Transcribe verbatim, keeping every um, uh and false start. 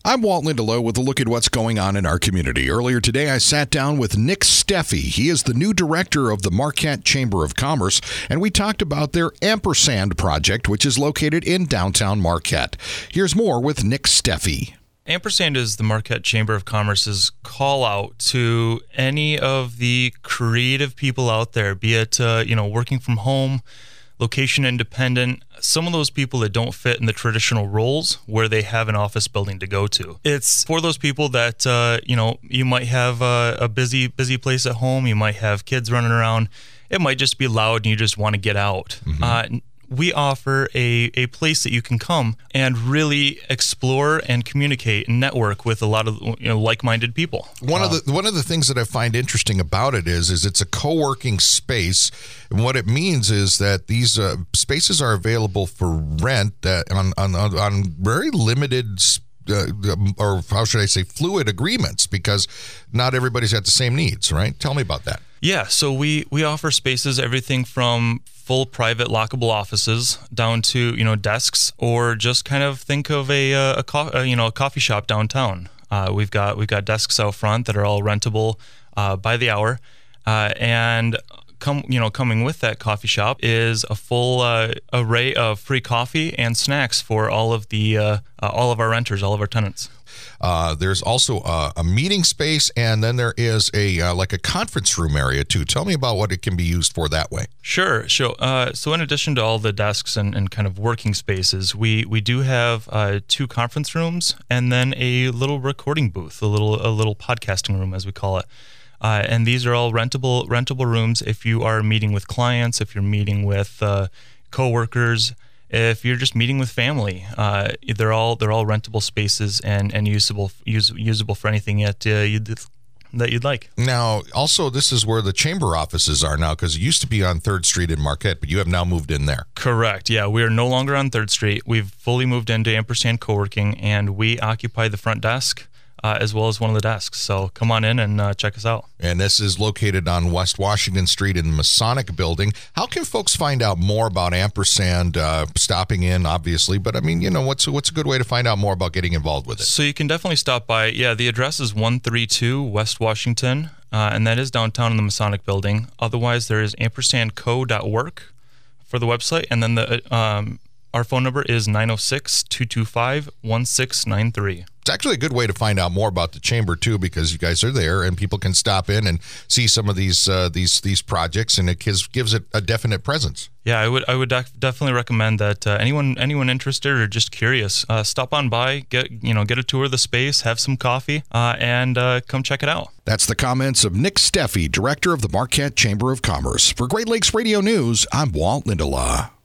I'm Walt Lindelof with a look at what's going on in our community. Earlier today, I sat down with Nick Steffi. He is the new director of the Marquette Chamber of Commerce, and we talked about their Ampersand project, which is located in downtown Marquette. Here's more with Nick Steffi. Ampersand is the Marquette Chamber of Commerce's call out to any of the creative people out there, be it uh, you know working from home, location independent, some of those people that don't fit in the traditional roles where they have an office building to go to. It's for those people that, uh, you know, you might have a, a busy, busy place at home. You might have kids running around. It might just be loud and you just want to get out. Mm-hmm. Uh, we offer a, a place that you can come and really explore and communicate and network with a lot of you know like-minded people. One uh, of the one of the things that I find interesting about it is is it's a co-working space, and what it means is that these uh, spaces are available for rent that on on on very limited. Uh, or how should I say, fluid agreements, because not everybody's got the same needs, right? Tell me about that. Yeah, so we we offer spaces, everything from full private lockable offices down to you know desks, or just kind of think of a a, a co- uh, you know a coffee shop downtown. Uh, we've got we've got desks out front that are all rentable uh, by the hour, uh, and. Come, you know, coming with that coffee shop is a full uh, array of free coffee and snacks for all of the uh, uh, all of our renters, all of our tenants. Uh, there's also a, a meeting space, and then there is a uh, like a conference room area too. Tell me about what it can be used for that way. Sure, sure. Uh, so in addition to all the desks and, and kind of working spaces, we we do have uh, two conference rooms and then a little recording booth, a little a little podcasting room as we call it. Uh, and these are all rentable rentable rooms if you are meeting with clients, if you're meeting with uh, coworkers, if you're just meeting with family. Uh, they're all they're all rentable spaces and, and usable use, usable for anything that uh, you'd, that you'd like. Now, also, this is where the chamber offices are now, because it used to be on third Street in Marquette, but you have now moved in there. Correct. Yeah, we are no longer on third Street. We've fully moved into Ampersand Co-working, and we occupy the front desk. Uh, as well as one of the desks. So come on in and uh, check us out. And this is located on West Washington Street in the Masonic Building. How can folks find out more about Ampersand, uh, stopping in, obviously, but I mean, you know, what's, what's a good way to find out more about getting involved with it? So you can definitely stop by. Yeah, the address is one thirty-two West Washington, uh, and that is downtown in the Masonic Building. Otherwise, there is ampersand co dot org for the website, and then the um, our phone number is nine oh six, two two five, one six nine three. It's actually a good way to find out more about the chamber too, because you guys are there and people can stop in and see some of these uh, these these projects, and it gives gives it a definite presence. Yeah, I would I would def- definitely recommend that uh, anyone anyone interested or just curious, uh, stop on by, get you know get a tour of the space, have some coffee, uh, and uh, come check it out. That's the comments of Nick Steffi, director of the Marquette Chamber of Commerce. For Great Lakes Radio News, I'm Walt Lindelof.